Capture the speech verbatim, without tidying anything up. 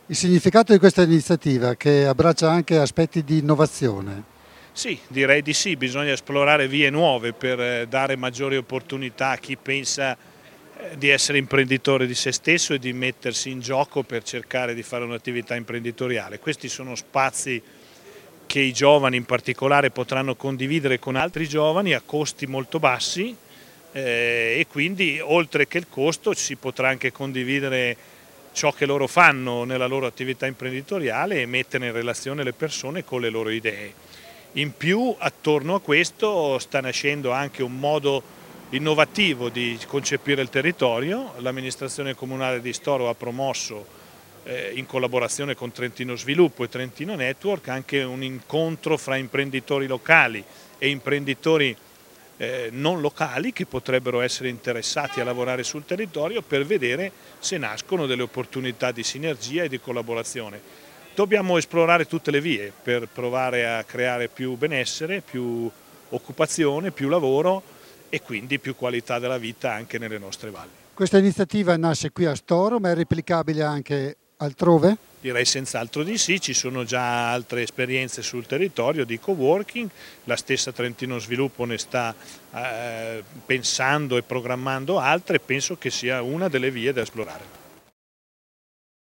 Il significato di questa iniziativa, che abbraccia anche aspetti di innovazione. Sì, direi di sì, bisogna esplorare vie nuove per eh, dare maggiori opportunità a chi pensa eh, di essere imprenditore di se stesso e di mettersi in gioco per cercare di fare un'attività imprenditoriale. Questi sono spazi che i giovani in particolare potranno condividere con altri giovani a costi molto bassi eh, e quindi oltre che il costo si potrà anche condividere ciò che loro fanno nella loro attività imprenditoriale e mettere in relazione le persone con le loro idee. In più, attorno a questo sta nascendo anche un modo innovativo di concepire il territorio. L'amministrazione comunale di Storo ha promosso, eh, in collaborazione con Trentino Sviluppo e Trentino Network, anche un incontro fra imprenditori locali e imprenditori eh, non locali che potrebbero essere interessati a lavorare sul territorio per vedere se nascono delle opportunità di sinergia e di collaborazione. Dobbiamo esplorare tutte le vie per provare a creare più benessere, più occupazione, più lavoro e quindi più qualità della vita anche nelle nostre valli. Questa iniziativa nasce qui a Storo, ma è replicabile anche altrove? Direi senz'altro di sì, ci sono già altre esperienze sul territorio di coworking, la stessa Trentino Sviluppo ne sta eh, pensando e programmando altre, penso che sia una delle vie da esplorare.